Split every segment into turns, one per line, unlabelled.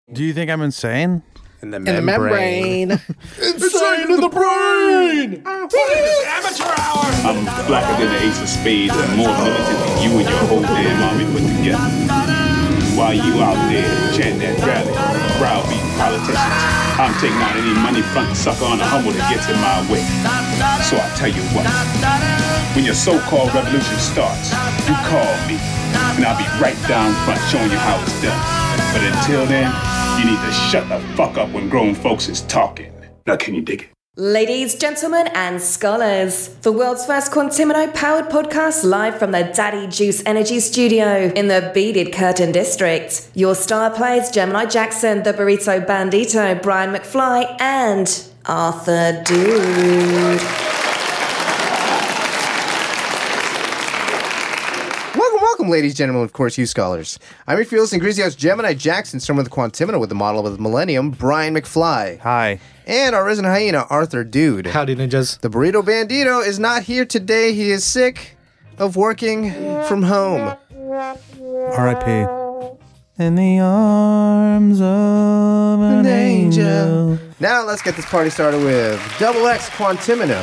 Do you think I'm insane?
In the membrane.
Insane in the brain!
Amateur hour! I'm blacker than the ace of spades and more militant than you and your whole damn army put together. While you out there chanting that rally, browbeating politicians, I'm taking out any money front sucker on a humble that gets in my way. So I tell you what, when your so-called revolution starts, you call me, and I'll be right down front showing you how it's done. But until then, you need to shut the fuck up when grown folks is talking. Now can you dig it?
Ladies, gentlemen, and scholars, the world's first Quantimino-powered podcast live from the Daddy Juice Energy Studio in the Beaded Curtain District. Your star players Gemini Jackson, the Burrito Bandito, Brian McFly, and Arthur Dude.
Welcome, ladies, gentlemen, of course, you scholars. I'm your fearless and greasy house Gemini Jackson, starting with the Quantimino with the model of the Millennium, Brian McFly.
Hi.
And our resident hyena, Arthur Dude.
Howdy, ninjas.
The Burrito Bandito is not here today. He is sick of working from home.
R.I.P. In the arms of an angel.
Now let's get this party started with Double X Quantimino.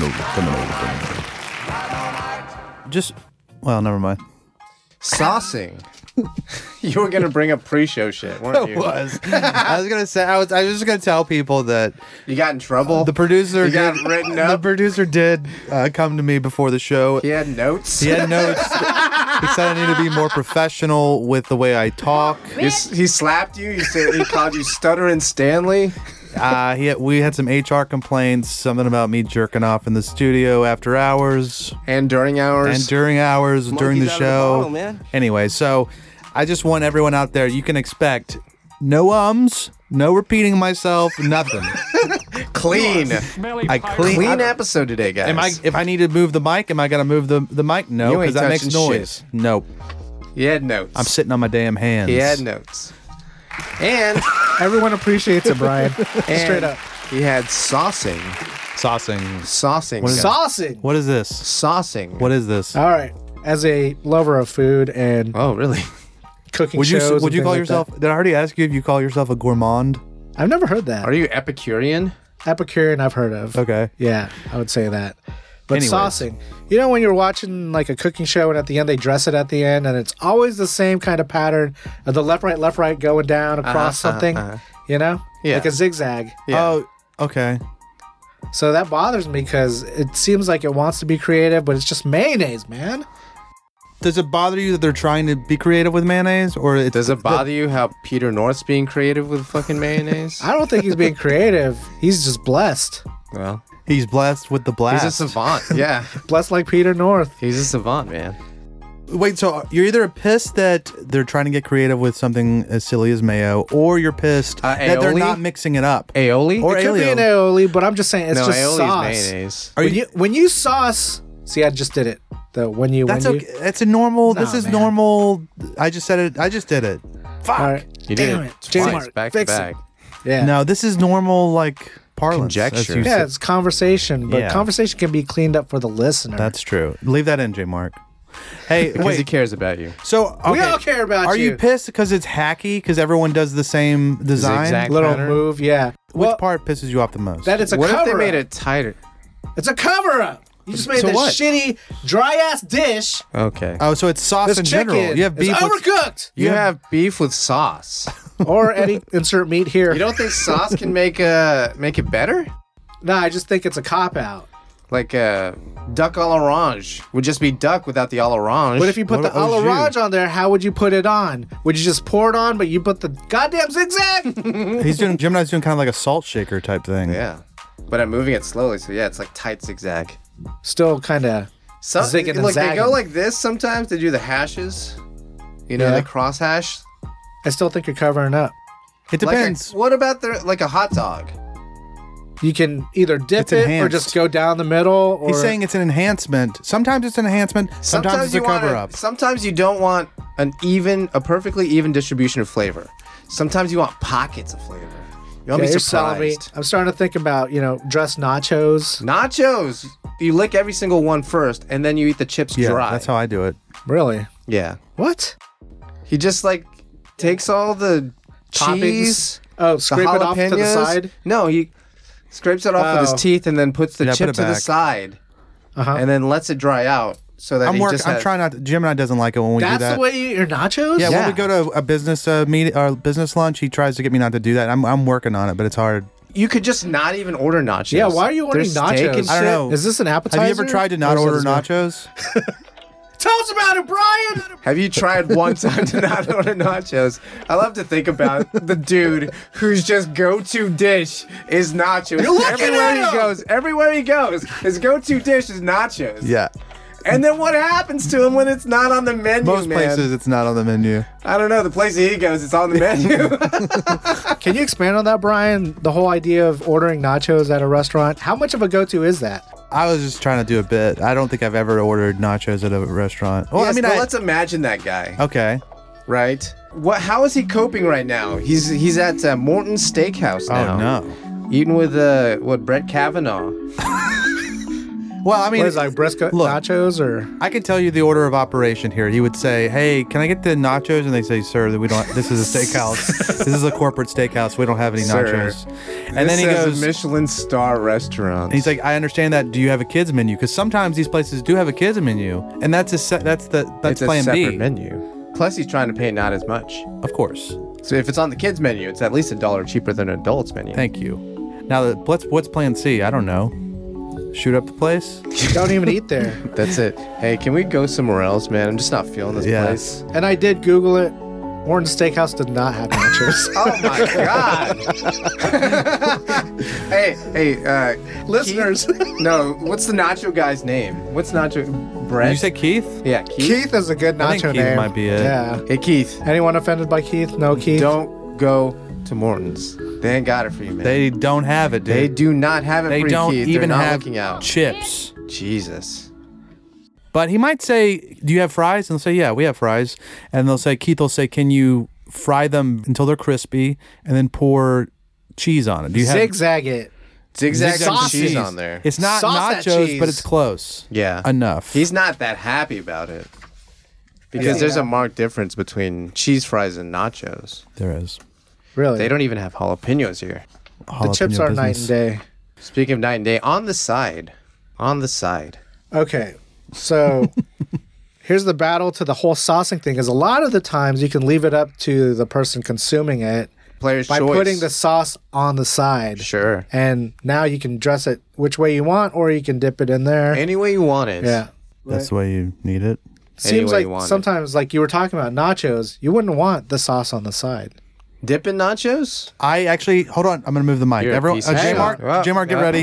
Just, well, never mind.
Saucing. You were gonna bring up pre-show shit, weren't you?
I was gonna say. I was just gonna tell people that
You got in trouble.
the producer
You got
did.
written
The
up.
producer did come to me before the show.
He had notes.
He had notes. He said I need to be more professional with the way I talk.
He slapped you. He said he called you Stuttering Stanley.
We had some HR complaints, something about me jerking off in the studio after hours
And during hours.
and during hours during the
Monkeys out of the
show.
bottle, man.
Anyway, so I just want everyone out there, you can expect no ums, no repeating myself, nothing.
Clean. Clean
I-
episode today, guys.
If I need to move the mic, am I gonna move the mic? No,
You ain't
because that makes
touching
noise.
shit.
Nope.
He had notes.
I'm sitting on my damn hands.
He had notes. And
Everyone appreciates it, Brian. Straight up.
he had saucing.
Saucing.
Saucing.
What is
guys.
Saucing.
What is this?
Saucing.
What is this?
All right. As a lover of food and
Oh, really?
cooking
Would you
shows,
would you call yourself? Did I already ask you if you call yourself a gourmand?
that. I've never heard that.
Are you Epicurean?
Epicurean, I've heard of.
Okay.
Yeah, I would say that. But
Anyways.
saucing. You know when you're watching like a cooking show and at the end they dress it at the end and it's always the same kind of pattern of the left, right going down across something, you know?
Yeah.
Like a zigzag.
Yeah.
Oh, okay.
So that bothers me because it seems like it wants to be creative, but it's just mayonnaise, man.
Does it bother you that they're trying to be creative with mayonnaise, or
Does it bother you how Peter North's being creative with fucking mayonnaise?
I don't think he's being creative. He's just blessed.
Well,
he's blessed with the blast?
he's a savant. Yeah.
Blessed like Peter North.
He's a savant, man.
Wait, so you're either pissed that they're trying to get creative with something as silly as mayo, or you're pissed that they're
aioli?
not mixing it up.
Aioli?
Or
It could be an
aioli.
aioli, but I'm just saying it's
no,
just
aioli's
sauce.
mayonnaise.
Are
When you sauce, see, I just did it. When you
That's okay. It's a normal.
Nah,
this is
man.
normal. I just said it. I just did it. Fuck.
All right.
You
Damn
did
it.
twice,
J Mark,
back to
fix it.
back.
Yeah.
No, this is normal, like parlance. as
Conjecture.
you
Yeah,
said.
it's conversation, but
Yeah.
conversation can be cleaned up for the listener.
That's true. Leave that in, J. Mark. Hey,
Because he
wait.
cares about you.
So okay.
We all care about
Are
you.
you pissed because it's hacky? Because everyone does the same design.
Zigzag
little
pattern?
move, yeah.
Which
Well,
part pisses you off the most?
that it's a
What if
cover
they made
up.
it tighter?
It's a cover up. You just made
So
this
what?
shitty, dry ass dish.
Okay.
Oh, so it's sauce
This
in
chicken
general. You have beef
is
with
overcooked.
You have beef with sauce.
Or any insert meat here.
You don't think sauce can make it better?
No, I just think it's a cop out.
Like duck à l'orange would just be duck without the à l'orange.
But if you put the
What au jus?
orange on there, how would you put it on? Would you just pour it on, but you put the goddamn zigzag?
He's doing. Gemini's doing kind of like a salt shaker type thing.
Yeah. But I'm moving it slowly, so yeah, it's like tight zigzag.
Still kind of
So,
zigging and
look, they
zagging.
go like this sometimes. They do the hashes. You know,
Yeah.
they cross hash.
I still think you're covering up.
It
Like
depends.
what about like a hot dog?
You can either dip
It's
it or
enhanced.
just go down the middle. Or
He's saying it's an enhancement. Sometimes it's an enhancement. Sometimes it's a
you want
cover up.
Sometimes you don't want a perfectly even distribution of flavor. Sometimes you want pockets of flavor. You want
yeah,
to
you're
be
selling me.
surprised.
I'm starting to think about dressed nachos.
Nachos. You lick every single one first, and then you eat the chips
Yeah,
dry.
that's how I do it.
Really?
Yeah.
What?
He just like takes all the cheese.
Oh,
the
scrape it off to the
jalapenos.
side?
No, he scrapes it off with
Oh.
his teeth and then puts the
Yeah, put
chip
it
to the
back.
side,
Uh-huh.
and then lets it dry out so that
I'm
has,
trying not to, Gemini doesn't like it when we do
That's
that.
the way you eat your nachos?
Yeah,
Yeah.
when we go to a business meeting or business lunch, he tries to get me not to do that. I'm working on it, but it's hard.
You could just not even order nachos.
Yeah, why are you ordering
There's steak
nachos?
and
I don't
shit.
know.
Is this an appetizer?
Have you ever tried to not
Or is
order
this a-
nachos?
Tell us about it, Brian!
Have you tried one time to not order nachos? I love to think about the dude whose just go-to dish is nachos.
You're looking
Everywhere
at
he
him!
goes, his go-to dish is nachos.
Yeah.
And then what happens to him when it's not on the menu,
Most
man?
places it's not on the menu.
I don't know. The place he goes, it's on the menu.
Can you expand on that, Brian? The whole idea of ordering nachos at a restaurant. How much of a go-to is that?
I was just trying to do a bit. I don't think I've ever ordered nachos at a restaurant. Well,
Yes,
I mean,
but let's imagine that guy,
okay.
right? How is he coping right now? He's at Morton's Steakhouse now.
Oh no.
Eating with Brett Kavanaugh.
Well, I mean,
What is it, like brisket
look.
nachos or?
I can tell you the order of operation here. He would say, "Hey, can I get the nachos?" And they say, "Sir, that we don't. This is a steakhouse. This is a corporate steakhouse. We don't have any
Sir,
nachos." And then he
This says
goes,
a Michelin star restaurant.
and he's like, "I understand that. Do you have a kids menu? Because sometimes these places do have a kids menu, and that's
it's
plan
a separate
B,
menu. Plus, he's trying to pay not as much.
of course.
So if it's on the kids menu, it's at least $1 cheaper than an adults menu.
Thank you. Now, what's plan C? I don't know. Shoot up the place?
Don't even eat there.
That's it. Hey, can we go somewhere else, man? I'm just not feeling this
Yeah.
place.
And I did Google it. Morton's Steakhouse did not have nachos.
Oh my god! hey,
Listeners.
Keith? No, what's the nacho guy's name? What's nacho? Brett?
Did you say Keith?
Yeah, Keith.
Keith is a good
I think
nacho
Keith
name.
might be it.
Yeah.
Hey, Keith.
Anyone offended by Keith? No, Keith.
Don't go to Morton's. They ain't got it for you, man.
They don't have it, dude.
They do not have it
They
for you,
don't
Keith.
even
They're not
have
looking out.
chips.
Jesus.
But he might say, "Do you have fries?" And they'll say, "Yeah, we have fries." And they'll say, Keith will say, "Can you fry them until they're crispy and then pour cheese on it?" Do you have
Zigzag it.
Zigzag
Sausage.
cheese on there.
It's not
Sauce that
nachos,
cheese.
but it's close.
Yeah.
Enough.
He's not that happy about it. Because there's a marked difference between cheese fries and nachos.
There is.
Really?
They don't even have jalapenos here.
The chips are night and day.
Speaking of night and day, on the side.
Okay, so here's the battle to the whole saucing thing. Is a lot of the times you can leave it up to the person consuming it
Player's
by
choice.
putting the sauce on the side.
Sure.
And now you can dress it which way you want, or you can dip it in there.
Any way you want it.
Yeah.
That's the way you need it.
Seems
way you
like
want it.
sometimes, like you were talking about nachos, you wouldn't want the sauce on the side.
Dipping nachos?
I actually, hold on, I'm going to move the mic.
You're a
Everyone,
piece of
J
shit.
Mark,
Well,
J Mark, get ready.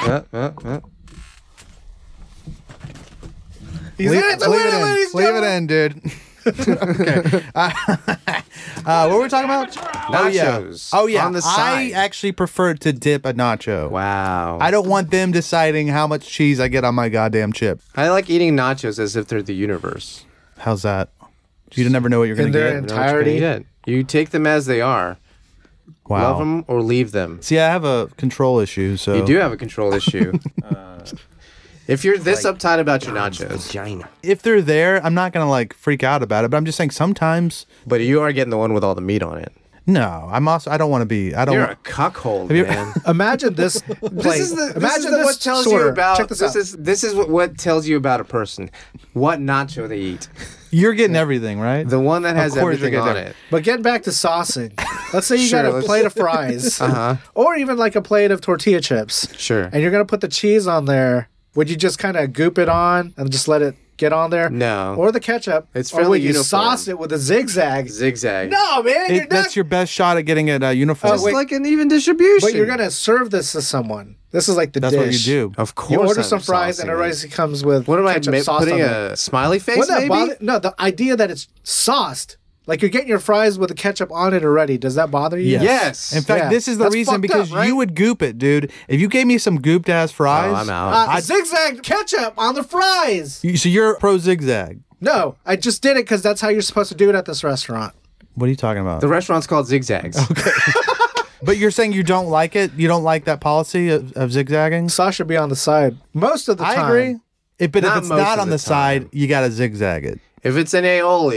He's
Leave,
in it to
leave
win
it
it,
in.
ladies and
Leave it
gentlemen.
in, dude. Okay. What were we talking about?
Nachos.
Oh yeah.
On the
I
side.
actually prefer to dip a nacho.
Wow.
I don't want them deciding how much cheese I get on my goddamn chip.
I like eating nachos as if they're the universe.
How's that? You never know what you're going to
In their
get.
You know what you're gonna
entirety?
get. You take them as they are.
Wow.
Love them or leave them.
See, I have a control issue, so
You do have a control issue. If you're this uptight about your nachos,
if they're there, I'm not gonna like freak out about it. But I'm just saying sometimes.
but you are getting the one with all the meat on it.
No, I'm also. I don't want to be. I don't.
You're
want,
a cuckold,
you-
man.
Imagine this plate.
This is
Imagine this
what tells
sorter.
you about.
Check this out.
This is what tells you about a person. What nacho they eat.
you're getting everything, right?
The one that has
Of course you're
everything on
getting
it.
But getting back to saucing, let's say you
Sure,
got a
let's-
plate of fries,
Uh-huh.
or even like a plate of tortilla chips,
Sure.
and you're gonna put the cheese on there. Would you just kind of goop it on and just let it get on there?
No.
Or the ketchup?
It's
or
fairly
would you
uniform.
sauce it with a zigzag?
Zigzag.
No, man, you're
That's
not.
your best shot at getting it uniform.
Oh, wait.
It's like an even distribution.
But you're gonna serve this to someone. This is like the
That's
dish.
what you do.
Of course.
You order
I'm
some fries, and
saucing
it already comes with
What am I
ketchup sauce
putting
on there.
a smiley face?
Wouldn't that
Maybe.
bother? No, the idea that it's sauced, like you're getting your fries with the ketchup on it already. Does that bother you?
Yes.
Yes.
In fact,
Yeah.
this is the
That's
reason
fucked
because
up, right?
you would goop it, dude. If you gave me some gooped ass fries,
Oh, I'm out.
Zigzag ketchup on the fries.
So you're pro zigzag.
No, I just did it because that's how you're supposed to do it at this restaurant.
What are you talking about?
The restaurant's called Zigzags.
But you're saying you don't like it? You don't like that policy of zigzagging?
Sauce should be on the side most of the time.
I agree. But if
Not
it's
most
not
of
on
the
the side,
time.
you got to zigzag it.
If it's an aioli,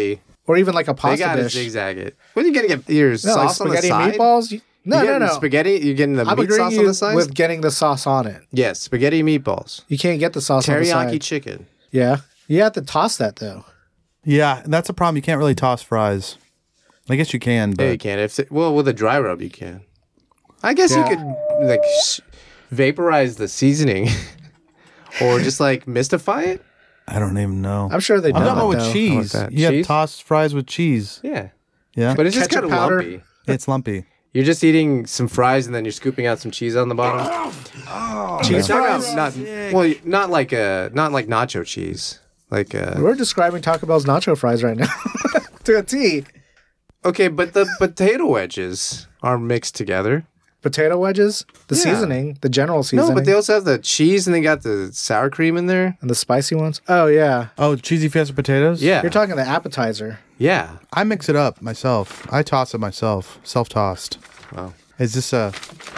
or even like a
They
pasta
gotta
dish.
zigzag it. What are you gonna get? Your
No, like
sauce on the
spaghetti
side?
meatballs. No,
You
no,
getting
no.
Spaghetti? You're getting the
I'm
meat
agreeing
sauce on
you
the side?
with getting the sauce on it.
Yes, spaghetti meatballs.
You can't get the sauce on the
Teriyaki
side.
chicken.
Yeah, you have to toss that though.
Yeah, that's a problem. You can't really toss fries. I guess you can, but
Yeah, you can. Well, with a dry rub, you can. I guess you
Yeah.
could like vaporize the seasoning, or just like mystify it.
I don't even know.
I'm sure they
I'm
do
talking about
it,
with
though.
cheese.
that.
You have
Cheese?
tossed fries with cheese.
Yeah,
Yeah,
but it's just kind
Ketchup
of
powder?
lumpy.
it's lumpy.
You're just eating some fries and then you're scooping out some cheese on the bottom.
Cheese fries.
Not like nacho cheese. Like
We're describing Taco Bell's nacho fries right now to a T.
okay, but the potato wedges are mixed together.
Potato wedges, the
Yeah.
seasoning, the general seasoning,
No, but they also have the cheese and they got the sour cream in there.
and the spicy ones. Oh yeah,
Oh, cheesy fiesta potatoes?
Yeah,
you're talking the appetizer.
yeah.
I mix it up myself. I toss it myself. Self-tossed.
Wow.
Is this a...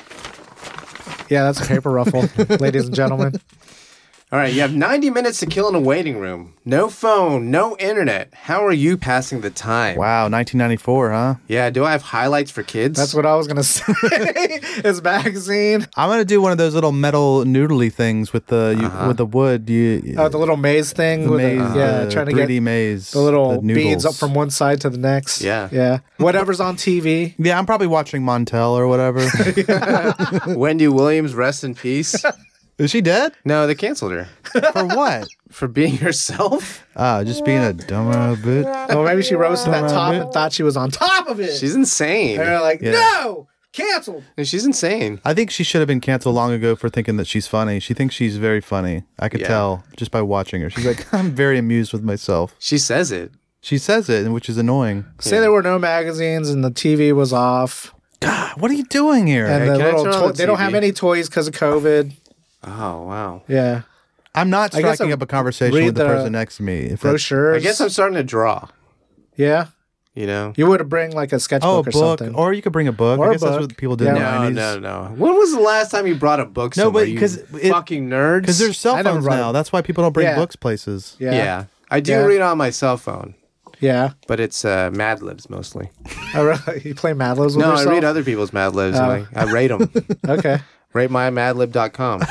Yeah, that's a paper ruffle, ladies and gentlemen.
All right, you have 90 minutes to kill in a waiting room. No phone, no internet. How are you passing the time?
Wow, 1994, huh?
Yeah, do I have highlights for kids?
That's what I was gonna say. His magazine.
I'm going to do one of those little metal noodly things with the with the wood.
Oh, the little maze thing.
the
with
maze,
yeah,
the
trying to
3D
get
maze.
the little beads
noodles.
up from one side to the next.
Yeah.
yeah. Whatever's on TV.
Yeah, I'm probably watching Montel or whatever.
Wendy Williams, rest in peace.
Is she dead?
No, they canceled her
For what?
for being herself.
Just being a dumber bit.
Well, maybe she rose to that top and thought she was on top of it.
She's insane.
And they're like,
Yeah.
no, canceled.
She's insane.
I think she should have been canceled long ago for thinking that she's funny. She thinks she's very funny. I could
Yeah.
tell just by watching her. She's like, I'm very amused with myself.
She says it.
She says it, which is annoying.
Say there were no magazines and the TV was off.
God, what are you doing here?
And
Hey,
the
can I
little
turn on the
they don't have
TV?
any toys because of COVID.
Oh, wow.
Yeah.
I'm not
I guess
striking
I
up a conversation
read
with the
the
person next to me. If that's-
Brochures.
I guess I'm starting to draw,
Yeah.
you know?
You would have bring like a
Oh,
sketchbook
a
or
book.
something.
Or you could bring a book.
Or
I
a
guess that's
book.
what people did in the
Yeah.
90s.
No. When was the last time you brought a book
No,
somewhere?
but 'cause it-
fucking nerds.
Because there's cell
I never
phones
brought
now.
it.
That's why people don't bring
Yeah.
books places.
yeah.
Yeah. I do
Yeah.
read on my cell phone,
Yeah.
but it's Mad Libs mostly.
Oh, really? You play Mad Libs with
No,
yourself?
I read other people's Mad Libs.
Oh.
And I rate them.
Okay.
RateMyMadlib.com.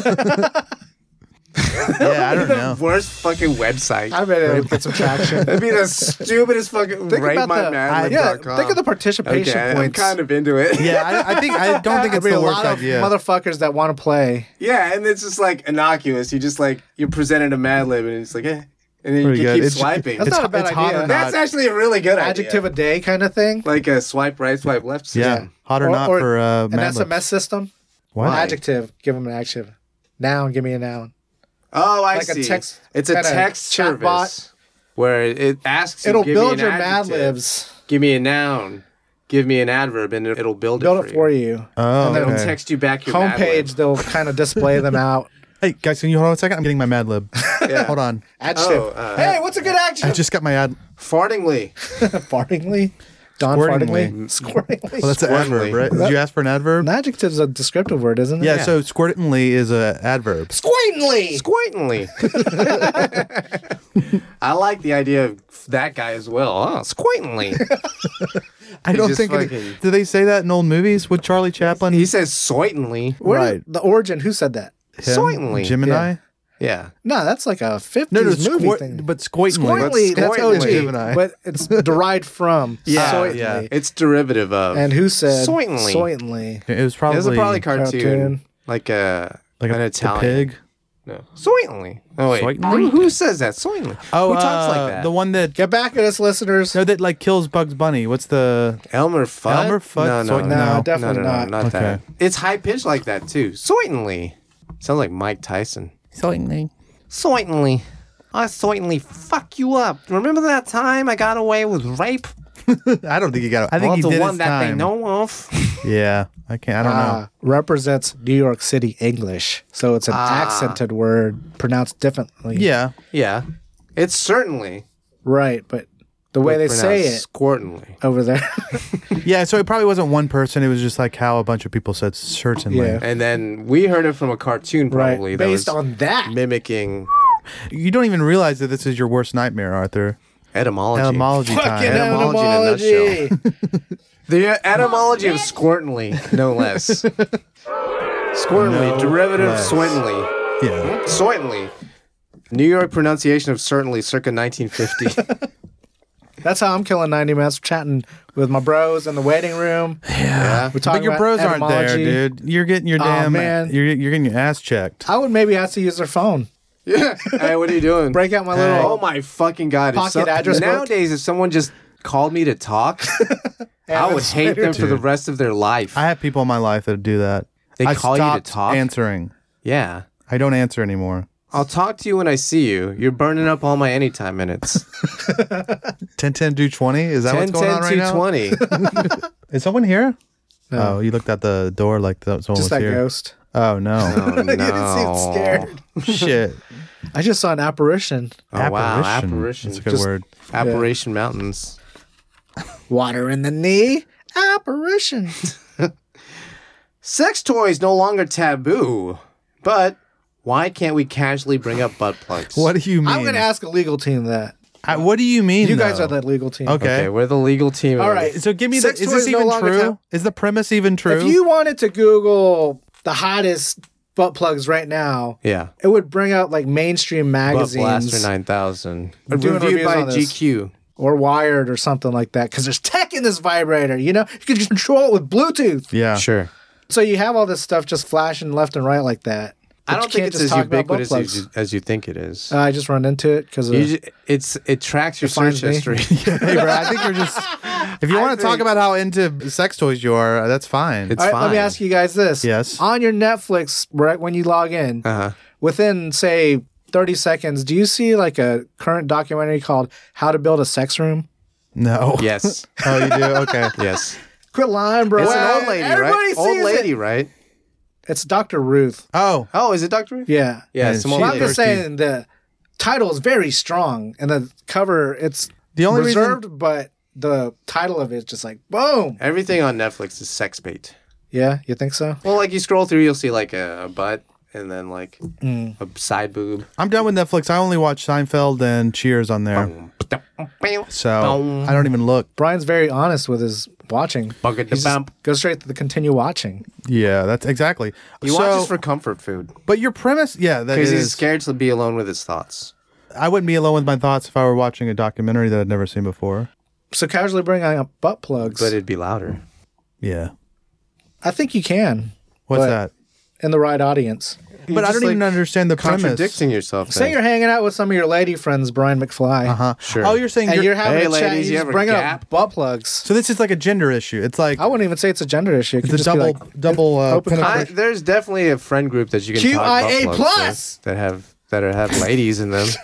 Yeah, I don't know.
Worst fucking website.
I bet it would get some traction.
That'd be the stupidest fucking
Think about the
RateMyMadlib.com.
think of the participation
Okay, I'm
points.
kind of into it.
Yeah, I don't think it's
There'd be
the
a
worst
lot of
idea.
motherfuckers that want to play.
Yeah, and it's just like innocuous. You just like you're presented a Mad Lib, and it's like, eh, and then
Pretty
you
good.
keep
It's-
swiping.
That's not a bad
it's hot
idea.
or
That's
not.
actually a really good
Adjective
idea.
a day kind of thing.
Like a swipe right, swipe left.
Yeah,
system.
hot or not for
an
Mad Libs.
SMS system.
What?
Adjective. Give them an adjective. Noun. Give me a noun.
Oh, I
Like a
see.
text-
it's a
kinda
text
chat
service
bot.
where it asks you,
It'll
give me
build
an
your Mad
adjective,
Libs.
give me a noun, give me an adverb, and it'll build
Build it for you.
Oh,
And then
It'll
okay.
text you back your Mad Lib.
Homepage. They'll kind of display them out.
Hey, guys, can you hold on a second? I'm getting my Mad Lib.
Yeah.
Hold on.
Adjective.
Oh,
Hey, what's a good
I
adjective?
just got my ad.
Fartingly.
Fartingly. Don
Squirtingly.
Fartingly. Squirtingly.
Well, that's an
Squirtingly.
adverb, right? Did you ask for an adverb?
An adjective's a descriptive word, isn't it?
Yeah, so squirtingly is a adverb.
Squirtingly.
Squirtingly. I like the idea of that guy as well. Oh, squirtingly.
I don't
just
think.
fucking-
Do they say that in old movies with Charlie Chaplin?
He says soitingly.
Where
Right.
The origin. Who said that?
Him?
Certainly.
Gemini?
Yeah.
No, that's like a 50s
No,
movie thing.
but squirtingly.
Squirtingly, that's
Squirtingly.
OG,
Gemini.
but it's derived from
Yeah,
Soitly.
yeah.
It's derivative of.
And who said
Soitly.
Soitly?
It was
It
probably
was probably cartoon.
cartoon.
Like
like
an
a
Italian.
pig.
No. Soitly. Oh, wait.
Soitly?
Who says that? Soitly.
Oh,
who talks like that?
the one that
Get back at us, listeners.
no, that like kills Bugs Bunny. What's the?
Elmer Fudd?
Elmer Fudd?
No, no,
Soitly?
No,
No.
definitely not.
Not
Okay.
that. It's high pitched like that, too. Soitly. Sounds like Mike Tyson.
Soitly.
Certainly. I certainly fuck you up. Remember that time I got away with rape?
I don't think he got. I think
Well,
he
the
did
one
his
that
time.
they know of.
Yeah, I can't. I don't know.
Represents New York City English. So it's an accented word pronounced differently.
Yeah,
Yeah. It's certainly.
Right, but the way they say it
Squirtingly.
over there.
yeah. So it probably wasn't one person. It was just like how a bunch of people said certainly.
Yeah.
And then we heard it from a cartoon probably.
right.
That
Based
was
on that.
mimicking.
You don't even realize that this is your worst nightmare, Arthur.
Etymology.
Etymology
Fucking
time.
Etymology in a nutshell. The etymology of squirtly, no less. Squirtly,
No
derivative
less.
of swintonly.
Yeah.
Certainly. New York pronunciation of certainly, circa 1950.
That's how I'm killing 90 minutes chatting with my bros in the waiting room.
Yeah.
We're talking
But your
about
bros aren't there,
etymology.
dude. You're getting your damn.
man.
You're getting your ass checked.
I would maybe have to use their phone.
Hey, what are you doing?
Break out my
Oh
little.
my fucking god!
Pocket address book?
Nowadays, if someone just called me to talk, I would hate them for the rest of their life.
I have people in my life that do that.
They
I
call you to
stopped
talk?
answering.
Yeah.
I don't answer anymore.
I'll talk to you when I see you. You're burning up all my anytime minutes.
10-10 do 20? Is that
10,
what's going
10,
on right now?
220.
Is someone here?
No.
Oh, you looked at the door like someone
Just
was
that
here.
ghost.
Oh no.
Oh, no.
You didn't seem scared.
Shit.
I just saw an apparition.
Oh, wow. Apparition.
That's a good
Just-
word.
Apparition Mountains.
Water in the knee. Apparition.
Sex toys no longer taboo, but why can't we casually bring up butt plugs?
What do you mean?
I'm going to ask a legal team that.
What do you mean?
You guys
though?
are the legal team.
Okay.
Okay, we're the legal team.
All right.
So give me the.
Sex
Is
toys
this
no
even
longer
true? Is the premise even true?
If you wanted to Google the hottest butt plugs right now,
Yeah.
it would bring out like mainstream
Butt
magazines
Blaster 9000.
doing
Reviewed
reviews
by
on this.
GQ.
or Wired or something like that because there's tech in this vibrator. You know, you can just control it with Bluetooth.
Yeah.
Sure.
So you have all this stuff just flashing left and right like that.
I
But
don't
you
think
can't
it's
just
as
talk about butt
ubiquitous
plugs.
as you think it is.
I just run into it because
It tracks your
It finds
search
me.
history.
Hey, bro, I think you're just. If you want to talk
think-
about how into sex toys you are, that's fine.
It's
All right, let me
fine.
ask you guys this.
Yes.
On your Netflix, right when you log in,
Uh-huh.
within, say, 30 seconds, do you see like a current documentary called How to Build a Sex Room?
No.
Yes.
Oh, you do? Okay.
Yes.
Quit lying, bro.
It's an old lady,
Everybody
right?
sees
Old lady,
it.
right?
It's Dr. Ruth.
Oh.
Oh, is it Dr. Ruth?
Yeah.
Yeah,
And
some
she-
old
Well, I'm
lady.
just saying the title is very strong and the cover, it's
The only
reserved, but the title of it is just like, boom.
Everything on Netflix is sex bait.
Yeah, you think so?
Well, like you scroll through, you'll see like a butt and then like
Mm.
a side boob.
I'm done with Netflix. I only watch Seinfeld and Cheers on there. So I don't even look.
Brian's very honest with his watching.
Bucket
He's
the
just
bump.
go straight to the continue watching.
Yeah, that's exactly.
He
so,
watches for comfort food
but your premise, yeah, that
because he's
is.
scared to be alone with his thoughts.
I wouldn't be alone with my thoughts if I were watching a documentary that I'd never seen before.
So casually bringing up butt plugs.
But it'd be louder.
Yeah.
I think you can
What's
But-
that?
in the right audience.
But I
just,
don't even
like,
understand the premise.
Contradicting yourself.
Say
then.
you're hanging out with some of your lady friends, Brian McFly,
Uh-huh.
Sure.
Oh, you're saying
and you're having
Hey,
a chat.
ladies,
You're
you
just
ever
bringing
gap?
up butt plugs.
So this is like a gender issue. It's like
I wouldn't even say it's a gender issue. It could
it's a
just be
double
like open
penetration.
There's definitely a friend group that you can talk
QIA
butt plugs
plus!
with that have ladies in them.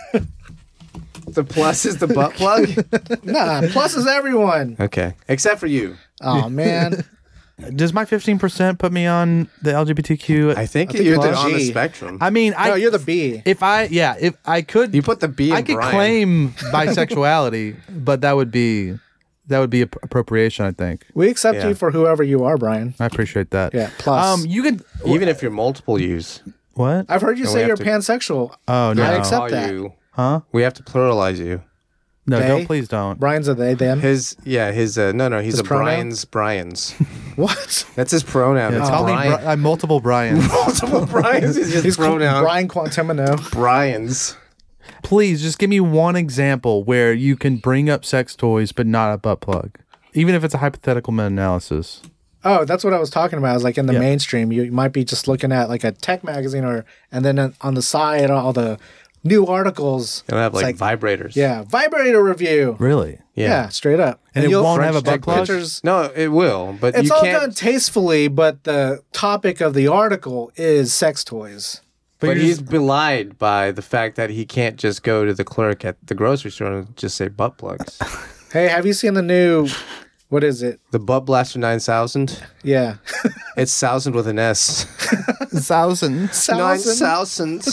The plus is the butt plug.
Nah, plus is everyone.
Okay, except for you.
Oh man,
Does my 15% put me on the LGBTQ?
I think
think
you're
plus
on the
G.
spectrum.
I mean,
no, you're the B.
If I could,
You put the B in
I could
Brian.
claim bisexuality, but that would be appropriation. I think.
We accept
Yeah.
you for whoever you are, Brian.
I appreciate that.
Yeah, plus.
You could
Even if you're multiple use.
what?
I've heard you
we
say
have
you're
to-
pansexual.
Oh no,
I accept
Call
that.
you.
huh?
We have to pluralize you.
No,
They?
don't please don't.
Brian's a they, them.
His he's
His
a
pronoun?
Brian's.
What?
That's his pronoun.
Yeah,
It's
tell me,
Brian.
I'm multiple Brian's.
Multiple Brian's is his
He's
pronoun.
Brian Quantimino.
Brian's.
Please just give me one example where you can bring up sex toys but not a butt plug, even if it's a hypothetical meta-analysis.
Oh, that's what I was talking about. I was like in the
Yeah.
mainstream, you might be just looking at like a tech magazine and then on the side, all the new articles.
It'll have
It's
like vibrators.
yeah, vibrator review.
Really?
Yeah, straight up.
And it
you'll
won't have a
take
butt plug?
pictures.
No, it will, but
It's
you
all
can't.
done tastefully, but the topic of the article is sex toys.
But
you're
he's
just-
belied by the fact that he can't just go to the clerk at the grocery store and just say butt plugs.
Hey, have you seen the new? What is it?
The Butt Blaster 9000.
Yeah,
It's 1000 with an S.
Thousands.
9000.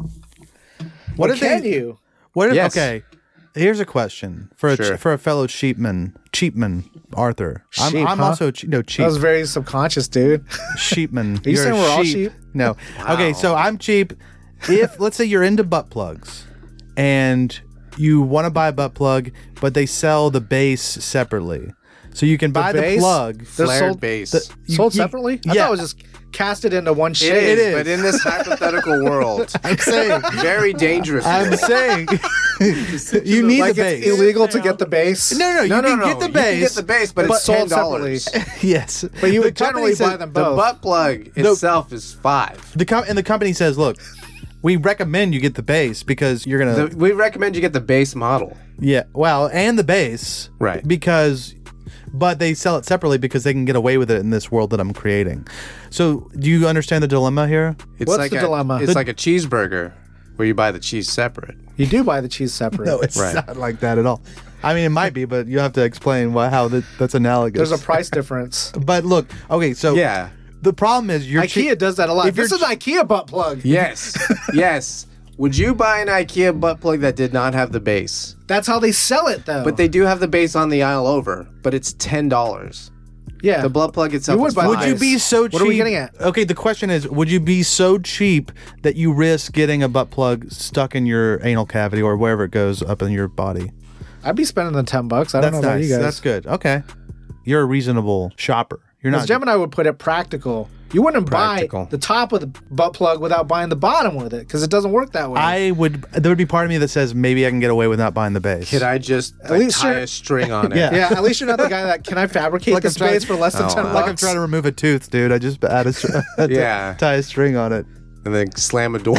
What
if
can
they-
you?
What if?
Yes.
Okay, here's a question for
Sure.
for a fellow sheepman, Arthur.
Sheep,
I'm
huh?
also cheap.
That was very subconscious, dude.
Sheepman.
Are you
You're
saying
a
we're all sheep?
No. Okay, so I'm cheap. If let's say you're into butt plugs, and you want to buy a butt plug, but they sell the base separately. So you can buy the
base?
plug.
They're
Flared
sold-
base.
Sold separately? I
yeah.
thought it was just casted into one shape.
It is,
is.
but in this hypothetical world,
I'm saying.
very dangerous.
I'm saying. You need
Like
the
it's
base.
illegal to get the base.
No, you can get the
You
base.
can get the base, but it's
sold
$10.
separately.
Yes,
But you
The
would
company
generally
says-
buy them
The
both.
butt plug itself is $5.
And the company says, look, we recommend you get the base because you're gonna.
We recommend you get the base model.
Yeah, well, and the base,
Right.
Because, but they sell it separately because they can get away with it in this world that I'm creating. So, do you understand the dilemma here?
It's
What's
like
the dilemma?
It's like a cheeseburger where you buy the cheese separate.
You do buy the cheese separate.
No, it's
Right.
not like that at all. I mean, it might be, but you have to explain how that's analogous.
There's a price difference.
But look, okay, so
Yeah.
the problem is you're
IKEA does that a lot.
if
This is
you're
an IKEA butt plug.
Yes. Yes. Would you buy an IKEA butt plug that did not have the base?
That's how they sell it, though.
But they do have the base on the aisle over, but it's $10.
yeah.
The butt plug itself
You would
is
buy-
$5.
Would you be so cheap?
What are we getting at?
Okay, the question is, would you be so cheap that you risk getting a butt plug stuck in your anal cavity or wherever it goes up in your body?
I'd be spending the $10. I don't
That's
know about
nice.
you guys.
That's good. Okay. You're a reasonable shopper. You're
Because
not.
Gemini would put it practical. You wouldn't
Practical.
buy the top of the butt plug without buying the bottom with it because it doesn't work that way.
There would be part of me that says maybe I can get away with not buying the base.
Could I just
least
tie
you're-
a string on it?
Yeah.
yeah, at least you're not the guy that can I fabricate
Like I'm
this
trying-
base for less than $10.
like I'm trying to remove a tooth, dude. I just add
Yeah.
tie a string on it.
And then slam a door.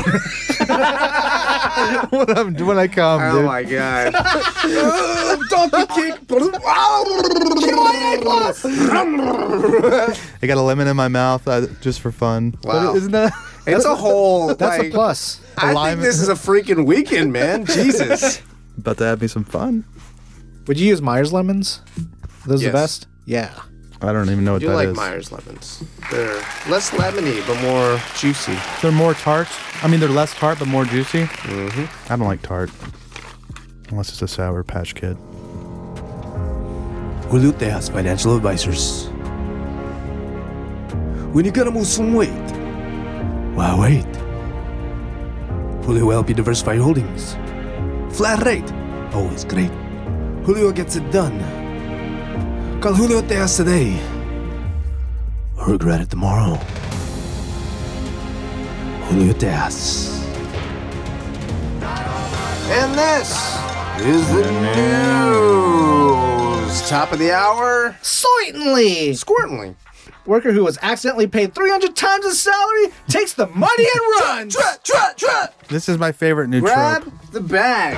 when I come,
Oh
dude.
my god. Donkey kick.
I got a lemon in my mouth just for fun.
Wow.
But isn't that?
It's a whole.
That's
like,
a plus.
I
lime-
think this is a freaking weekend, man. Jesus.
About to have me some fun.
Would you use Myers lemons? Are those
Yes.
the best? Yeah.
I don't even know what
I do
that
like
is.
Myers lemons. They're less lemony, but more juicy.
They're more tart. I mean, they're less tart, but more juicy. Mm-hmm. I don't like tart. Unless it's a Sour Patch Kid.
Julio Tejas Financial Advisors. When you gotta move some weight, why wait? Julio will help you diversify your holdings. Flat rate, always great. Julio gets it done. Call Julio Tejas today, or regret it tomorrow. Julio Tejas. And this is the news. Top of the hour.
Certainly.
Squirtly.
Worker who was accidentally paid 300 times his salary takes the money and runs.
This is my favorite new
Grab
trope.
the bag.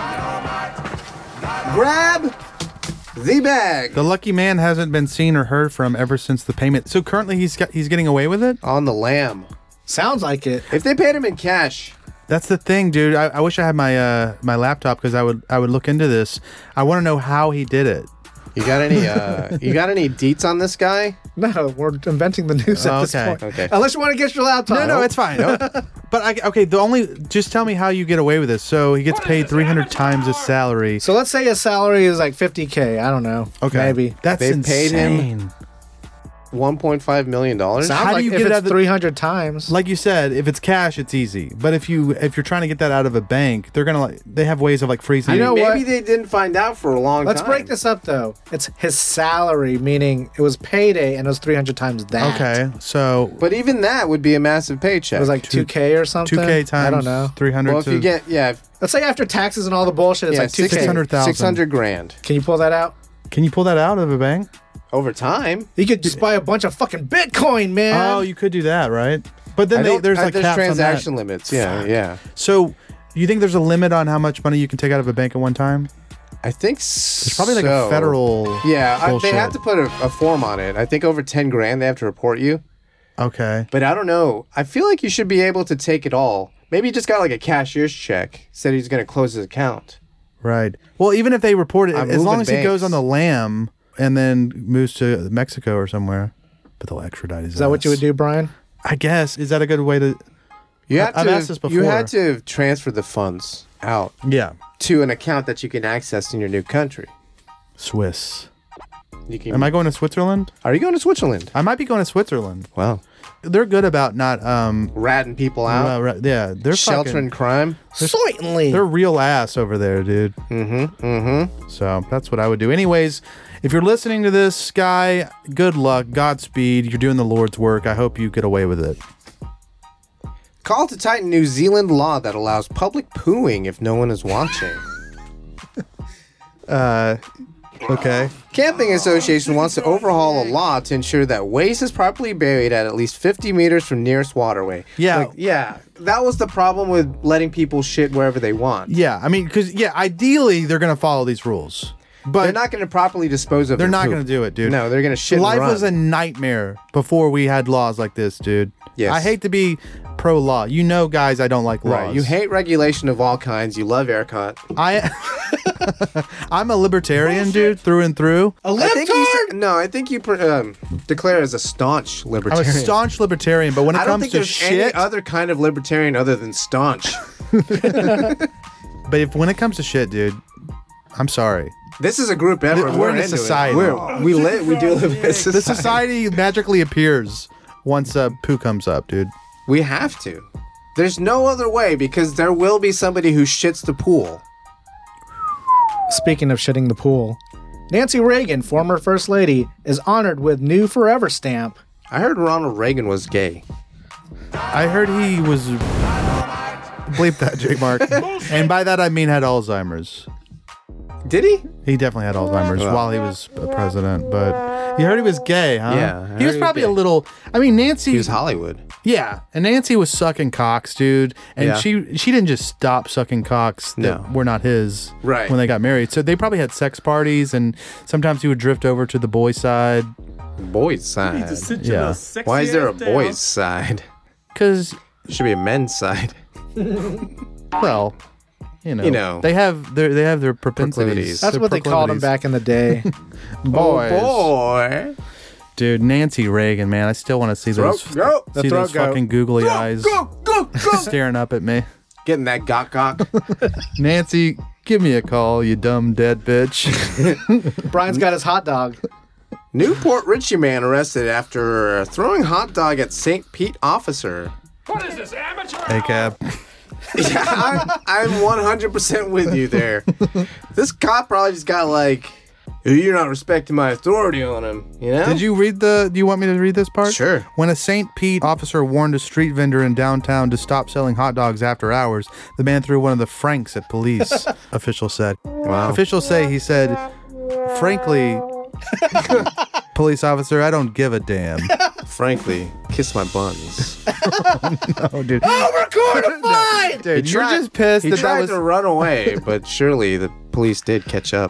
Grab the bag.
The lucky man hasn't been seen or heard from ever since the payment. So currently he's getting away with it?
On the lamb.
Sounds like it.
If they paid him in cash,
That's the thing, dude. I wish I had my my laptop because I would look into this. I want to know how he did it.
you got any deets on this guy?
No, we're inventing the news at this
Okay.
point.
Okay.
Unless you want to get your laptop.
No, it's fine. But just tell me how you get away with this. So he gets paid 300 times his salary.
So let's say his salary is like $50K. I don't know.
Okay,
Maybe.
that's
They paid him-
insane.
$1.5 million.
Sounds
How do
like
you
if
get it
it's
out of the-
300 times.
Like you said, if it's cash, it's easy. But if you're trying to get that out of a bank, they're gonna they have ways of freezing.
You know
Maybe
what?
they didn't find out for a long
Let's
time.
break this up though. It's his salary, meaning it was payday and it was 300 times that.
Okay, so
But even that would be a massive paycheck.
It was like 2K or something.
2K times
I don't know.
300.
well, if you get
Let's say after taxes and all the bullshit, it's like 2K.
600,000.
600 grand
Can you pull that out?
can you pull that out of a bank?
over time.
You could just buy a bunch of fucking Bitcoin, man.
Oh, you could do that, right? But then there's like
there's
caps
transaction
on that.
limits. Yeah, yeah.
So you think there's a limit on how much money you can take out of a bank at one time?
I think
It's probably like a federal.
Yeah,
bullshit.
they have to put a form on it. I think over 10 grand they have to report you.
Okay.
But I don't know. I feel like you should be able to take it all. Maybe he just got like a cashier's check. Said he's going to close his account.
Right. Well, even if they report it,
I'm
as long
moving
as he goes
banks.
on the lam and then moves to Mexico or somewhere, but they'll extradite his
Is that what you would do, Brian?
I guess. Is that a good way to?
You had
I've
to,
asked this
You
before.
had to transfer the funds out
Yeah.
to an account that you can access in your new country.
Swiss.
You can.
Am I going to Switzerland?
Are you going to Switzerland?
I might be going to Switzerland.
Wow.
They're good about not
Ratting people out.
yeah, they're
Sheltering crime.
Certainly.
They're real ass over there, dude. So that's what I would do. Anyways, if you're listening to this, guy, good luck, Godspeed. You're doing the Lord's work. I hope you get away with it.
Call to tighten New Zealand law that allows public pooing if no one is watching.
Okay.
Camping Association wants to overhaul a law to ensure that waste is properly buried at least 50 meters from nearest waterway.
Yeah.
Yeah. That was the problem with letting people shit wherever they want.
Yeah, I mean, because, ideally, they're going to follow these rules. But
They're not going to properly dispose of
they're
their
not
poop.
going to do it, dude.
No, they're going to shit
Life
and run.
was a nightmare before we had laws like this, dude.
Yes.
I hate to be pro-law. You know, guys, I don't like laws.
Right. You hate regulation of all kinds. You love ERCOT.
I'm a libertarian, dude, through and through.
A
I think
libtard?
I think you declare as a staunch
I'm
libertarian.
a staunch libertarian, but when it
I don't
comes
think
to
there's
shit,
any other kind of libertarian other than staunch.
but when it comes to shit, dude, I'm sorry.
This is a group effort.
We're in a
into it.
society.
We do live in a society.
The society magically appears once poo comes up, dude.
We have to. There's no other way because there will be somebody who shits the pool.
Speaking of shitting the pool, Nancy Reagan, former First Lady, is honored with new Forever stamp.
I heard Ronald Reagan was gay.
I heard he was... Bleep that, Jake Mark. And by that I mean had Alzheimer's.
Did he?
He definitely had Alzheimer's while he was president, but you heard he was gay, huh?
Yeah, I
He
heard
was
he was
probably
gay.
a little... I mean, Nancy...
He was Hollywood.
Yeah, and Nancy was sucking cocks, dude. And
Yeah.
she didn't just stop sucking cocks that
No.
were not his
Right.
when they got married. So they probably had sex parties, and sometimes he would drift over to the boys' side.
Boys' side.
Yeah.
Why is there a boys' side?
Because,
Should be a men's side.
well, you know, they have their propensities.
That's
their
what they called him
proclivities.
back in the day.
Boys.
Boy.
Dude, Nancy Reagan, man. I still want to see those,
go.
The
see those
throat go.
fucking googly eyes
Go.
staring up at me.
Getting that gok.
Nancy, give me a call, you dumb dead bitch.
Brian's got his hot dog.
Newport Richie man arrested after throwing hot dog at St. Pete officer.
Hey, Cab.
Yeah, I'm 100% with you there. This cop probably just got like, you're not respecting my authority on him, you know?
Did you read do you want me to read this part?
Sure.
When a St. Pete officer warned a street vendor in downtown to stop selling hot dogs after hours, the man threw one of the franks at police, officials said.
Wow.
Officials say he said, frankly, police officer, I don't give a damn.
Frankly, kiss my buns.
Oh, dude.
Record a fine!
Dude, you're just pissed
He
that
tried
that was...
to run away, but surely the police did catch up.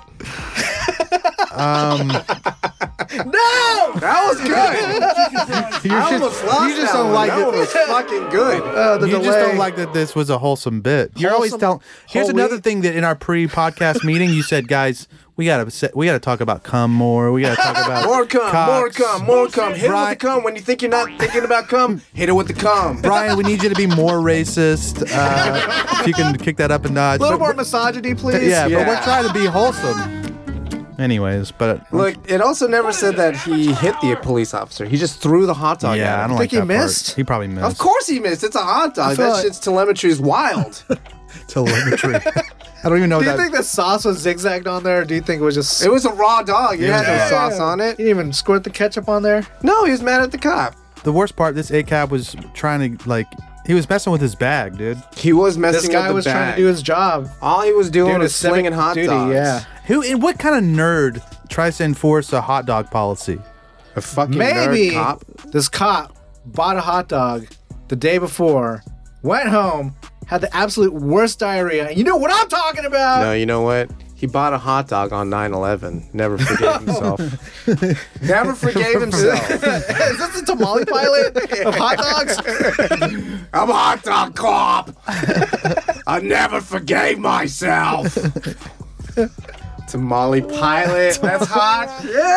No!
That was good. I almost lost
you just
that
don't
one.
like
that
it.
one was fucking good.
The
You just
delay.
don't like that this was a wholesome bit. You're always
Wholesome,
telling. Here's
holy-
another thing that in our pre-podcast meeting you said, guys, we gotta talk about cum more. We gotta talk about
More cum,
cocks.
more cum. Hit it with
Brian-
the cum. When you think you're not thinking about cum, hit it with the cum.
Brian, we need you to be more racist. If you can kick that up a notch.
A little
But-
more misogyny, please.
yeah, but we're
Yeah.
trying to be wholesome. Anyways, but
Look, it also never said that he hit the police officer. He just threw the hot dog
yeah, I
at him.
don't like
Think he
that part.
missed?
He probably missed.
Of course he missed. It's a hot dog.
feel
That
like-
shit's telemetry is wild.
Telemetry. I don't even know
Do you
that.
think the sauce was zigzagged on there, or do you think it was just...
It was a raw dog. It had no
Yeah.
sauce on
You
it.
didn't even squirt the ketchup on there?
No, he was mad at the cop.
The worst part, this ACAB was trying to he was messing with his bag, dude.
He was messing
This guy
with
was
the
trying
bag.
to do his job.
All he was doing
Doing
was
his civic
slinging hot
duty,
dogs.
yeah.
And what kind of nerd tries to enforce a hot dog policy?
A fucking
Maybe
nerd cop.
this cop bought a hot dog the day before, went home, had the absolute worst diarrhea. You know what I'm talking about?
No, you know what? He bought a hot dog on 9/11. Never forgave himself. Never forgave himself.
Is this a tamale pilot of hot dogs?
I'm a hot dog cop. I never forgave myself. Tamale pilot. That's hot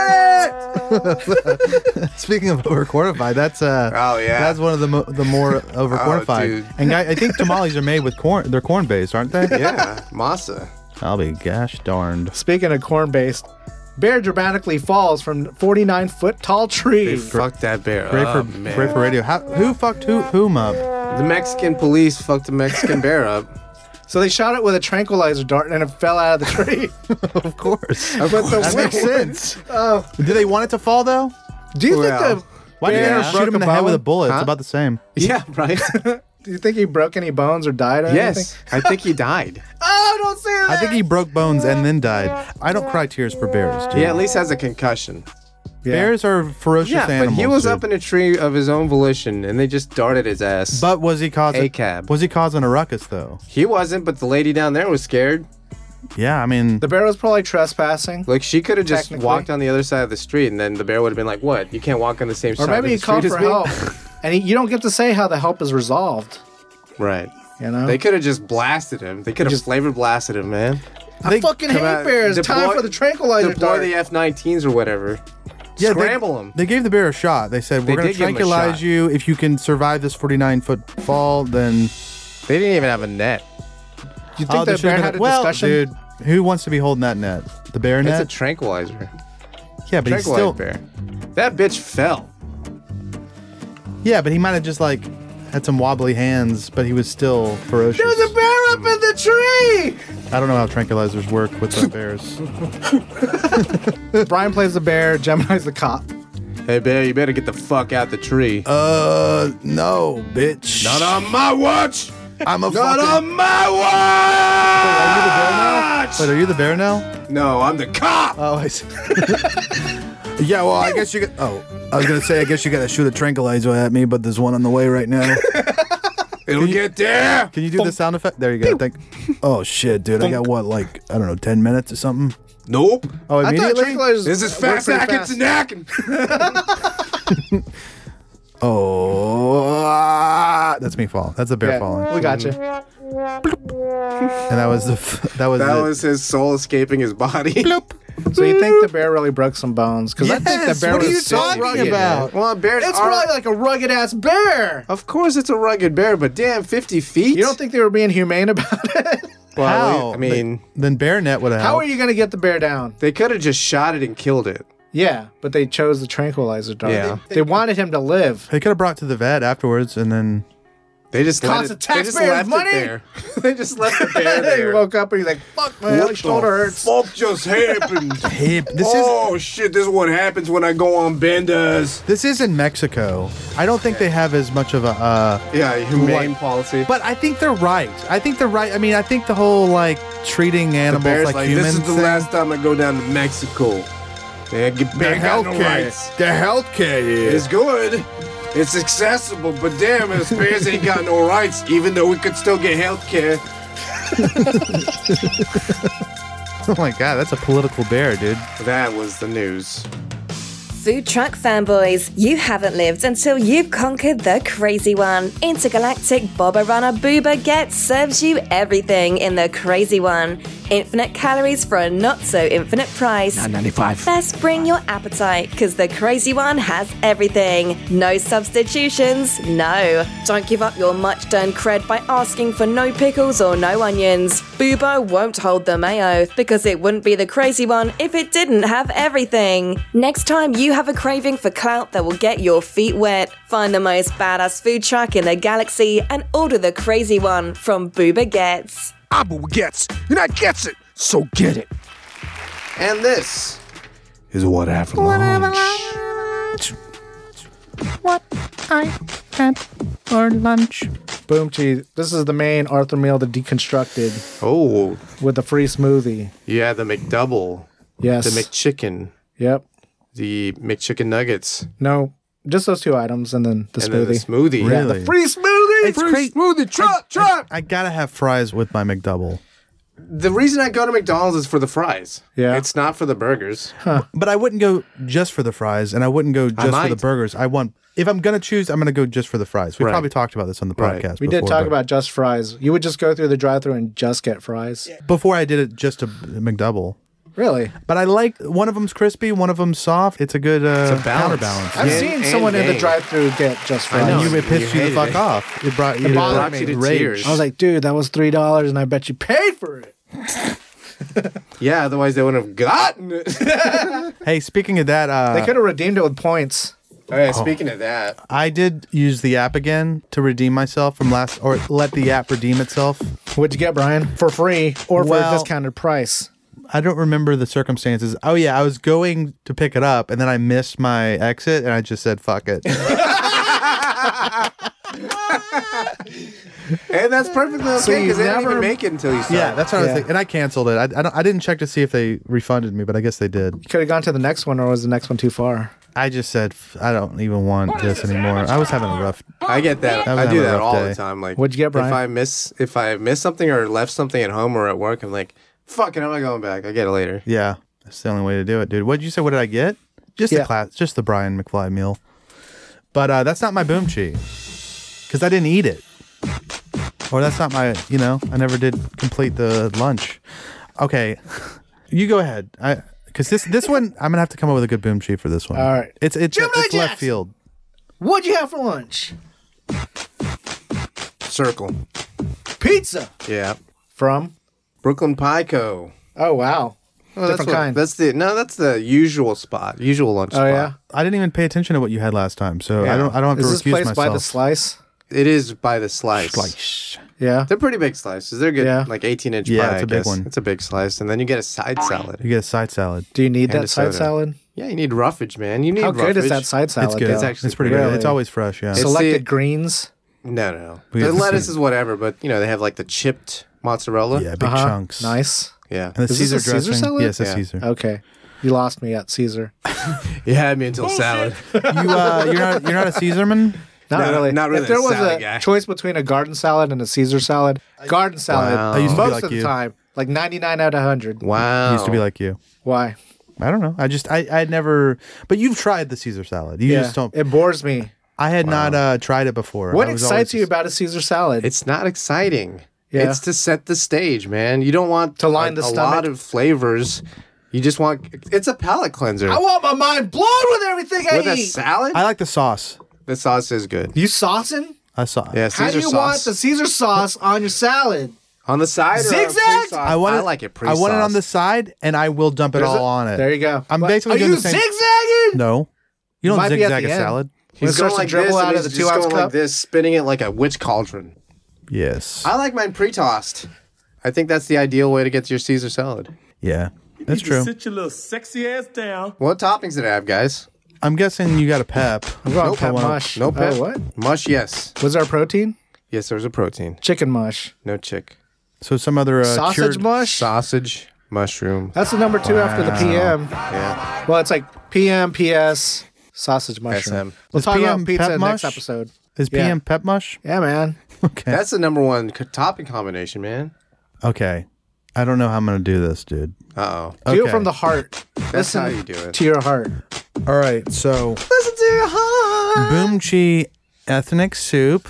shit.
Speaking of overquartified, that's
Oh, yeah.
that's one of the more overquartified.
dude.
And I think tamales are made with corn. They're corn based, aren't they?
Yeah, masa.
I'll be gosh darned.
Speaking of corn-based, Bear dramatically falls from 49-foot tall tree.
They fucked that bear
Great
up,
for
man.
great for radio. Who fucked whom up?
The Mexican police fucked the Mexican bear up.
So they shot it with a tranquilizer dart and it fell out of the tree.
Of course.
But the
That makes
wind-
sense.
Oh,
Do they want it to fall though?
do you
Well,
think the
Why did they
bear
never shoot
broke
him in
a
the head with a
bone?
bullet? It's
Huh?
about the same.
Yeah, right?
Do you think he broke any bones or died or
Yes.
anything?
I think he died.
Oh, don't say that.
I think he broke bones and then died. I don't cry tears for bears, dude.
He at least has a concussion.
Yeah.
Bears are ferocious
Yeah,
animals.
but he was
dude.
up in a tree of his own volition, and they just darted his ass.
But was he causing
ACAB.
Was he causing a ruckus though?
He wasn't, but the lady down there was scared.
Yeah, I mean,
The bear was probably trespassing.
Like, she could have just
Technically.
walked on the other side of the street, and then the bear would have been like, what? You can't walk on the same
Or
side
maybe
of the
he called
street
for
as me?
help. And you don't get to say how the help is resolved.
Right.
You know?
They could have just blasted him. They could have flavor blasted him, man.
I fucking hate
Come out-
bears. Time
deploy-
for the tranquilizer
Deploy
dart.
the F-19s or whatever.
yeah,
Scramble him.
They gave the bear a shot. They said,
They
we're going
did
to
give him a
tranquilize
shot.
you. If you can survive this 49-foot fall, then...
They didn't even have a net.
Do you think
there
the
should've
bear
been
had a
well,
discussion?
dude, who wants to be holding that net? The bear
It's
net?
a tranquilizer.
Yeah, but he's
Tranquilizer
still...
bear. That bitch fell.
Yeah, but he might have just, like, had some wobbly hands, but he was still ferocious.
There's a bear up in the tree!
I don't know how tranquilizers work with the bears.
Brian plays the bear, Gemini's the cop.
Hey, bear, you better get the fuck out the tree.
No, bitch.
Not on my watch!
I'm a
Not
fucking...
on my watch!
Wait, are you the bear now?
No, I'm the cop!
Oh, I see. Yeah, well, I guess you got... Oh, I was going to say, I guess you got to shoot a tranquilizer at me, but there's one on the way right now.
It'll get there!
Can you do the sound effect? There you go. Oh, shit, dude. I got what, like, I don't know, 10 minutes or something?
Nope.
Oh,
I thought
immediately?
tranquilizers
This is
work
fast
pretty
acting
fast.
to knacking.
Oh, that's me falling. That's a bear
Yeah,
falling.
we got you.
And that was the... That was
That
it.
was his soul escaping his body.
So you think the bear really broke some bones? Because I think the
Yes,
bear
what are
was
you
so
talking
rugged.
about?
Well, bears
It's
are...
probably like a rugged ass bear.
Of course it's a rugged bear, but damn, 50 feet?
You don't think they were being humane about it?
How?
I mean,
Then bear net would have
How are
helped.
you going to get the bear down?
they could have just shot it and killed it.
Yeah, but they chose the tranquilizer dart.
Yeah.
They wanted him to live.
They could have brought it to the vet afterwards, and then...
They just
Cost
let
the
it, they just
taxpayers
left
money?
it there. They just left the bear
he
there.
woke up and he's like, fuck, man, my shoulder hurts.
fuck just happened?
Hey,
Shit, this is what happens when I go on benders.
This is in Mexico. I don't think they have as much of a...
Yeah, humane policy.
But I think they're right. I think mean, I think the whole, like, treating
the
animals
bear's
like,
like,
humans
this is the
thing-
last time I go down to Mexico. They get bear got no rights.
The healthcare
It's good. It's accessible, but damn, this bears ain't got no rights, even though we could still get health care.
Oh my god, that's a political bear, dude.
That was the news.
Food truck fanboys, you haven't lived until you've conquered the crazy one. Intergalactic Boba Runner Booba Get serves you everything in the crazy one. Infinite calories for a not so infinite price.
$9.95.
Best bring your appetite, cause the crazy one has everything. No substitutions, no. Don't give up your much earned cred by asking for no pickles or no onions. Boobo won't hold the mayo, because it wouldn't be the crazy one if it didn't have everything. Next time you have a craving for clout that will get your feet wet, find the most badass food truck in the galaxy and order the crazy one from Booba Gets.
Abu gets, and I gets it, so get it.
And this
Is what I have for lunch.
What I had for lunch.
Boom cheese. This is the main Arthur meal, the deconstructed,
Oh,
with the free smoothie.
yeah, the McDouble,
Yes.
the McChicken,
Yep.
the McChicken nuggets,
No, just those two items and then the
and
smoothie.
then the smoothie.
Really?
Yeah, the free smoothie.
It's crazy.
Smoothie, trap.
I gotta have fries with my McDouble.
The reason I go to McDonald's is for the fries.
Yeah.
It's not for the burgers.
But I wouldn't go just for the fries, and I wouldn't go just for the
might.
burgers. If I'm gonna choose, I'm gonna go just for the fries. We
Right.
probably talked about this on the
Right.
podcast.
We did
before,
talk
but
about just fries. You would just go through the drive-thru and just get fries.
before I did it just to McDouble.
Really?
But I like one of them's crispy, one of them's soft. It's a good
balance.
counterbalance.
I've
Yin
seen
and
someone in the
yang.
drive-thru get just fries.
know.
And it pissed
You
you the
hated
fuck
it.
off. It brought you
bothered
me to
rage.
tears.
I was like, dude, that was $3, and I bet you paid for it.
Yeah, otherwise they wouldn't have gotten it.
Hey, speaking of that,
They could have redeemed it with points.
Oh, yeah, speaking of that,
I did use the app again to redeem myself from or let the app redeem itself.
What'd you get, Brian? For free or for a
Well-
discounted price?
I don't remember the circumstances. Oh yeah, I was going to pick it up and then I missed my exit and I just said fuck it.
and that's perfectly
So
okay
you
because they didn't
never-
even make it until you started.
Yeah, that's what I was
Yeah.
thinking. And I canceled it. I didn't check to see if they refunded me, but I guess they did.
You could have gone to the next one, or was the next one too far?
I just said I don't even want this anymore. I was having a rough.
I get that.
I'm
I do
having a
that
rough
all
day.
the time. Like,
What'd you get, Brian?
If I miss something or left something at home or at work, I'm like, fuck it, I'm not going back. I get it later.
Yeah, that's the only way to do it, dude. What did you say? What did I get? Just
Yeah.
the class, just the Brian McFly meal. But that's not my boom chi because I didn't eat it, or that's not my. I never did complete the lunch. Okay, you go ahead. Because this one, I'm gonna have to come up with a good boom chi for this one.
All right.
it's
Gemini
left
Jackson.
field.
What'd you have for lunch?
Circle.
Pizza.
Yeah.
From?
Brooklyn Pie Co.
Oh, wow.
Well,
Different kind.
That's the usual spot, usual lunch
Oh,
spot.
yeah?
I didn't even pay attention to what you had last time, so
Yeah.
I don't have
Is
to
this
recuse
place
myself.
by the slice?
It is by the slice.
Slice.
Yeah.
They're pretty big slices. They're good,
Yeah.
like 18-inch
Yeah,
pie.
it's a
I
big
guess.
one.
It's a big slice, and then you get a side salad.
You get a side salad.
Do you need
And a
that side
soda.
salad?
Yeah, you need roughage, man. You need
How
roughage.
good is that side salad?
It's good.
though?
It's actually
It's pretty good.
Really?
It's always fresh. Yeah.
It's
Selected
the-
greens.
No.
We
The
get the
lettuce
same.
is whatever, but they have like the chipped mozzarella.
Yeah, big chunks.
Nice.
Yeah.
And the
Is this
Caesar
a Caesar
dressing.
salad?
Yes, a
Yeah.
Caesar.
Okay. You lost me at Caesar.
You had me until salad.
You're not a Caesarman.
Not
No,
really.
not really
If there
a
was
salad
a
guy.
choice between a garden salad and a Caesar salad, garden salad
Wow. I
used to be
most
like
of the
you.
time, like 99 out of 100.
Wow.
Used to be like you.
Why?
I don't know. I'd never. But you've tried the Caesar salad. You just don't.
It bores me.
I had not tried it before.
What
I was
excites
always
you about a Caesar salad?
It's not exciting.
Yeah.
It's to set the stage, man. You don't want
To line the
a
stomach?
lot of flavors. You just want it's a palate cleanser.
I want my mind blown with everything I
With a
eat.
salad,
I like the sauce.
the sauce is good.
You saucing?
I saw.
Yeah,
How
Caesar
do you
sauce
want the Caesar sauce on your salad?
on the side. Or
Zigzagged?
pre-sauce?
I want it.
like it
I
pre-sauce.
want it on the side, and I will dump it
There's
all
a-
on it.
There you go.
I'm
What?
basically
Are
doing
you
the same.
zigzagging?
No, you don't
Might be at
zigzag
the
a
end.
salad.
When it
He's
starts
going
to
like
dribble
this,
out
and
of the
he's just
2-ounce
going like
cup.
this, spinning it like a witch cauldron.
Yes.
I like mine pre-tossed. I think that's the ideal way to get to your Caesar salad.
Yeah, that's true.
Sit your little sexy ass down.
What toppings did it have, guys?
I'm guessing you got a pep.
I'm going
Nope.
pep
I wanna-
mush.
No pep.
Oh, what?
Mush, yes.
Was there protein?
Yes, there's a protein.
Chicken mush.
No chick.
So some other
Sausage
cured-
mush?
Sausage, mushroom.
That's the number 2 after the PM.
Yeah.
Well, it's like PM, PS, sausage mushroom.
SM.
We'll
Is
talk
PM
about pizza
pep
next
mush?
episode.
Is
Yeah.
PM pep mush?
Yeah, man.
Okay.
That's the number one topping combination, man.
Okay. I don't know how I'm gonna do this, dude.
Uh-oh.
Do
Okay.
it from the heart.
That's
Listen
how you do it.
to your heart.
All right. So
Listen to your heart.
boom chi ethnic soup.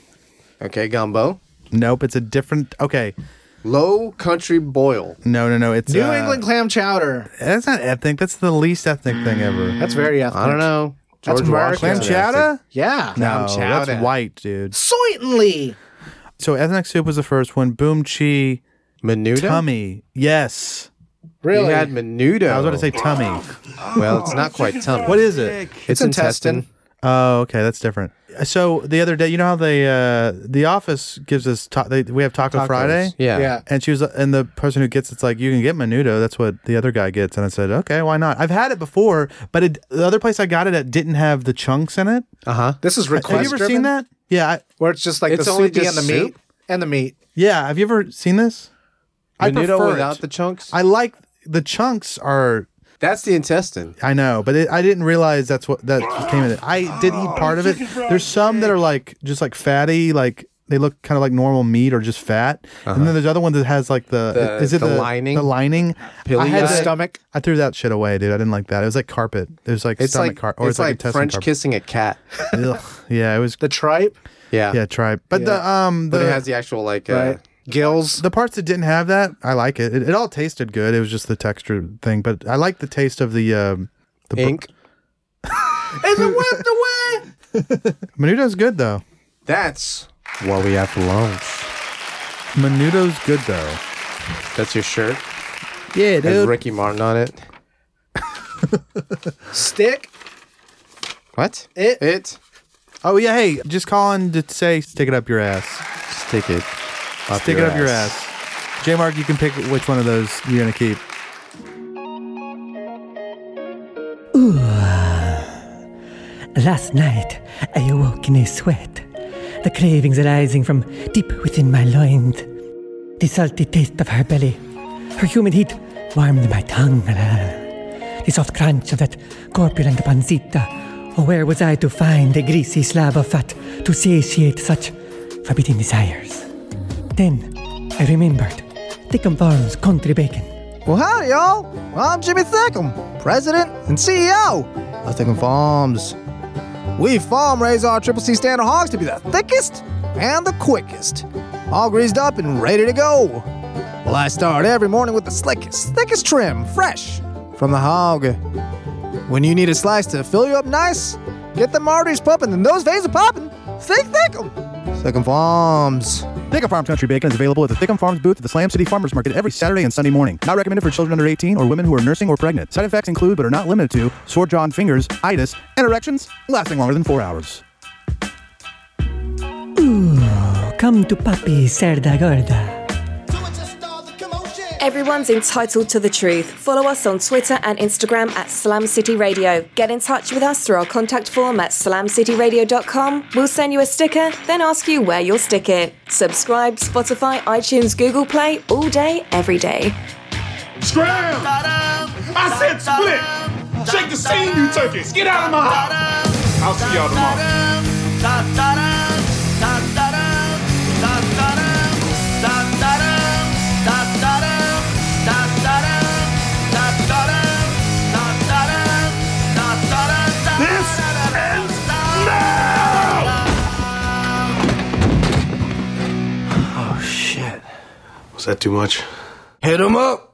Okay, gumbo.
Nope, it's a different. Okay.
Low country boil.
No. It's
New England clam chowder.
That's not ethnic. That's the least ethnic thing ever.
That's very ethnic.
I don't know.
That's
George
American.
Clam
Washington.
chowder?
Yeah.
No,
chowder.
that's white, dude.
Certainly.
So ethnic soup was the first one. Boom chi
Menudo?
tummy. Yes.
Really?
You had menudo.
I was going to say tummy.
Well, it's not quite tummy.
What is it?
It's
intestine.
Oh, okay, that's different. So the other day, you know how the office gives us we have Taco
Tacos.
Friday,
Yeah.
Yeah.
and and the person who gets it's like you can get menudo. That's what the other guy gets, and I said okay, why not? I've had it before, but the other place I got it at didn't have the chunks in it.
Uh-huh.
This is request
Have you ever
driven,
seen that? Yeah,
where it's just like
It's
the
only
soupy
just
and the meat
soup?
and the meat.
yeah. Have you ever seen this? I
Menudo
prefer
without
it.
the chunks?
I like the chunks are.
That's the intestine.
I know, but I didn't realize that came in it. I did eat part of it. There's some that are like just like fatty, like they look kind of like normal meat or just fat, and then there's other one that has like is it
the lining?
The lining.
Pili
I had
guy?
that-
Stomach.
I threw that shit away, dude. I didn't like that. It was like carpet. There's like
It's
stomach
like
carpet, or
it's
like
like
intestine
French
carpet.
kissing a cat.
Ugh. Yeah, it was.
The tripe.
Yeah.
Yeah, try. But
But it has the actual like
Right. Gills.
the parts that didn't have that, I like it. It all tasted good. It was just the texture thing, but I like the taste of the
ink.
Is it whipped away?
menudo's good though.
That's what we have for lunch.
Menudo's good though.
That's your shirt.
Yeah,
Has
dude.
Ricky Martin on it.
Stick
What?
it.
Oh, yeah, hey, just calling to say stick it up your ass.
Stick it.
Stick it up your ass. J-Mark, you can pick which one of those you're going to keep.
Last night, I awoke in a sweat, the cravings arising from deep within my loins. The salty taste of her belly, her humid heat warmed my tongue. The soft crunch of that corpulent pancita. Oh, where was I to find a greasy slab of fat to satiate such forbidding desires? Then I remembered Thickum Farms country bacon.
Well, howdy, y'all. I'm Jimmy Thickum, President and CEO of Thickum Farms. We farm raise our Triple C standard hogs to be the thickest and the quickest, all greased up and ready to go. Well, I start every morning with the slickest, thickest trim, fresh from the hog. When you need a slice to fill you up nice, get them arteries pumping and those veins are popping. Think Thickum. Thickum Farms.
Thickum Farms Country Bacon is available at the Thickum Farms booth at the Slam City Farmers Market every Saturday and Sunday morning. Not recommended for children under 18 or women who are nursing or pregnant. Side effects include, but are not limited to, sore jaw and fingers, itis, and erections lasting longer than 4 hours.
Come to Papi Cerda Gorda.
Everyone's entitled to the truth. Follow us on Twitter and Instagram at Slam City Radio. Get in touch with us through our contact form at slamcityradio.com. We'll send you a sticker, then ask you where you'll stick it. Subscribe, Spotify, iTunes, Google Play, all day, every day.
Scram! I said split! Shake the scene, you turkeys! Get out of my house! I'll see y'all tomorrow. This ends now!
Oh, shit. Was that too much?
Hit him up.